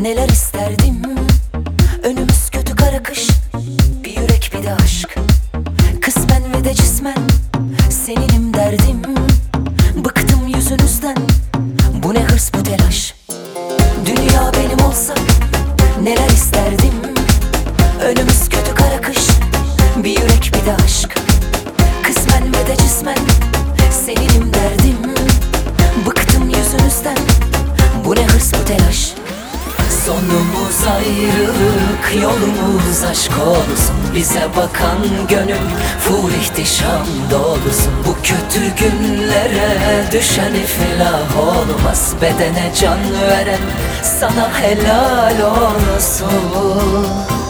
Neler isterdim. Önümüz kötü kara kış. Bir yürek bir de aşk. Kısmen ve de cismen seninim derdim. Bıktım yüzünüzden. Bu ne hırs bu telaş. Dünya benim olsa neler isterdim. Önümüz kötü kara kış. Bir yürek bir de aşk. Kısmen ve de cismen seninim derdim. Bıktım yüzünüzden. Bu ne hırs bu telaş. Sonumuz ayrılık, yolumuz aşk olsun. Bize bakan gönül full ihtişam dolusun. Bu kötü günlere düşen iflah olmaz. Bedene can veren sana helal olsun.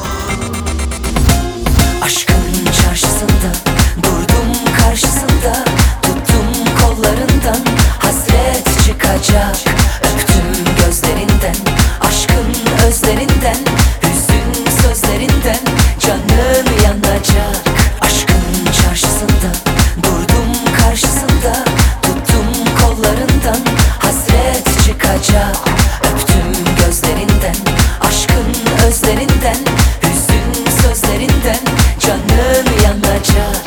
Aşkın çarşısında durdum karşısında. Tuttum kollarından hasret çıkacak. Öptüm gözlerinden, aşkın özlerinden, hüzün sözlerinden canım yanacak. Aşkın çarşısında durdum karşısında. Tuttum kollarından hasret çıkacak. Öptüm gözlerinden, aşkın özlerinden, hüzün sözlerinden canım yanacak.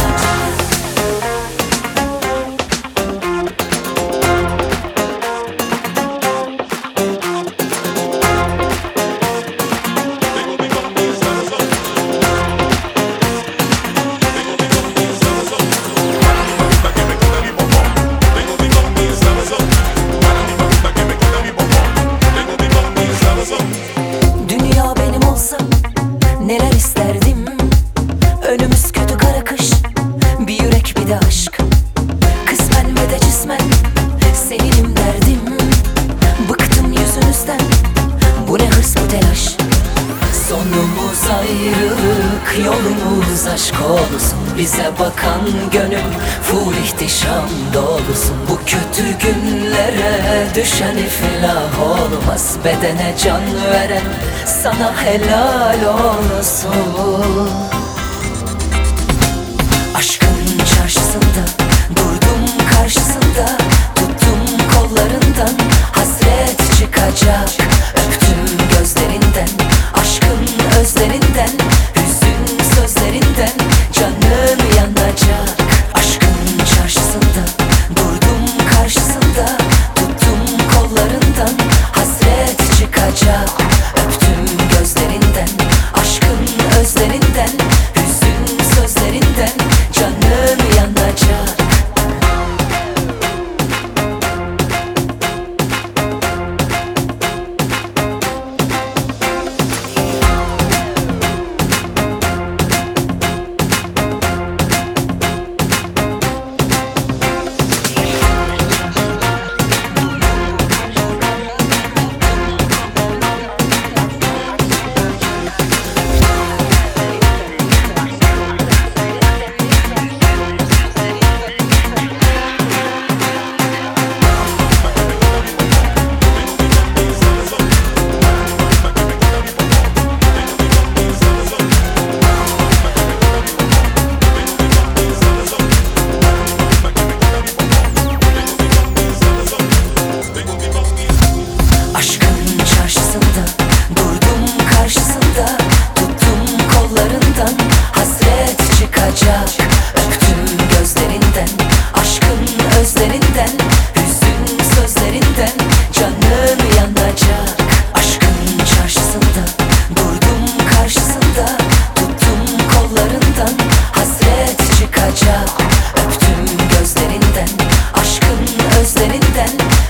Dünya benim olsa neler isterdim. Önümüz kötü kara kış. Bir yürek bir de aşk. Kısmen ve de cismen seninim derdim. Bıktım yüzünüzden. Bu ne hırs bu telaş. Sonumuz ayrılık, yolumuz aşk olsun. Bize bakan gönül full ihtişam dolusun. Bu kötü günlere düşen iflah olmaz. Bedene can veren sana helal olsun. Aşkın çarşısında durdum karşısında. Tuttum kollarından hasret çıkacak. Öptüm gözlerinden, aşkın özlerinden, hüzün sözlerinden canım yanacak. Aşkın çarşısında durdum karşısında. Tuttum kollarından hasret çıkacak. Öptüm gözlerinden, aşkın özlerinden, hüzün sözlerinden canım yanacak. Aşkın çarşısında durdum karşısında. Tuttum kollarından hasret çıkacak. Öptüm gözlerinden, aşkın özlerinden, hüzün sözlerinden canım yanacak. Aşkın çarşısında durdum karşısında. Tuttum kollarından hasret çıkacak. Öptüm gözlerinden, aşkın özlerinden,